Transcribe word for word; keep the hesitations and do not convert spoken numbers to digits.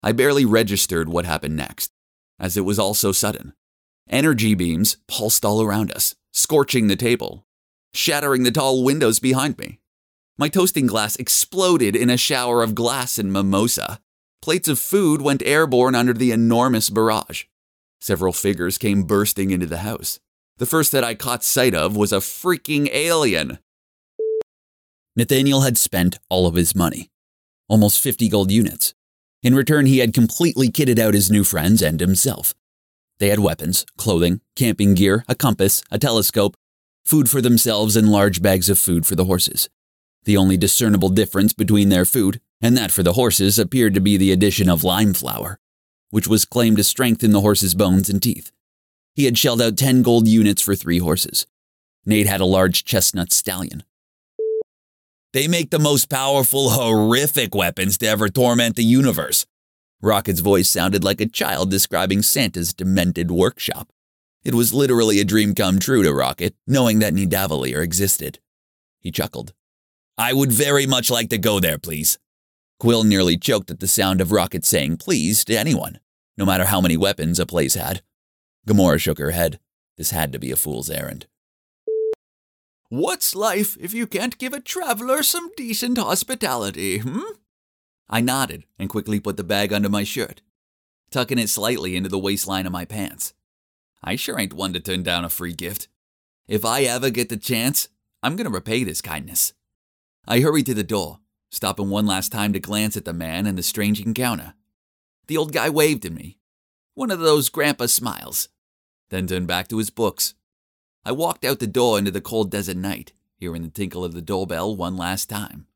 I barely registered what happened next, as it was all so sudden. Energy beams pulsed all around us, scorching the table, shattering the tall windows behind me. My toasting glass exploded in a shower of glass and mimosa. Plates of food went airborne under the enormous barrage. Several figures came bursting into the house. The first that I caught sight of was a freaking alien. Nathaniel had spent all of his money, almost fifty gold units. In return, he had completely kitted out his new friends and himself. They had weapons, clothing, camping gear, a compass, a telescope, food for themselves, and large bags of food for the horses. The only discernible difference between their food and that for the horses appeared to be the addition of lime flour, which was claimed to strengthen the horses' bones and teeth. He had shelled out ten gold units for three horses. Nate had a large chestnut stallion. They make the most powerful, horrific weapons to ever torment the universe. Rocket's voice sounded like a child describing Santa's demented workshop. It was literally a dream come true to Rocket, knowing that Nidavellir existed. He chuckled. I would very much like to go there, please. Quill nearly choked at the sound of Rocket saying please to anyone, no matter how many weapons a place had. Gamora shook her head. This had to be a fool's errand. What's life if you can't give a traveler some decent hospitality, hmm? I nodded and quickly put the bag under my shirt, tucking it slightly into the waistline of my pants. I sure ain't one to turn down a free gift. If I ever get the chance, I'm gonna repay this kindness. I hurried to the door, stopping one last time to glance at the man and the strange encounter. The old guy waved at me, one of those grandpa smiles, then turned back to his books. I walked out the door into the cold desert night, hearing the tinkle of the doorbell one last time.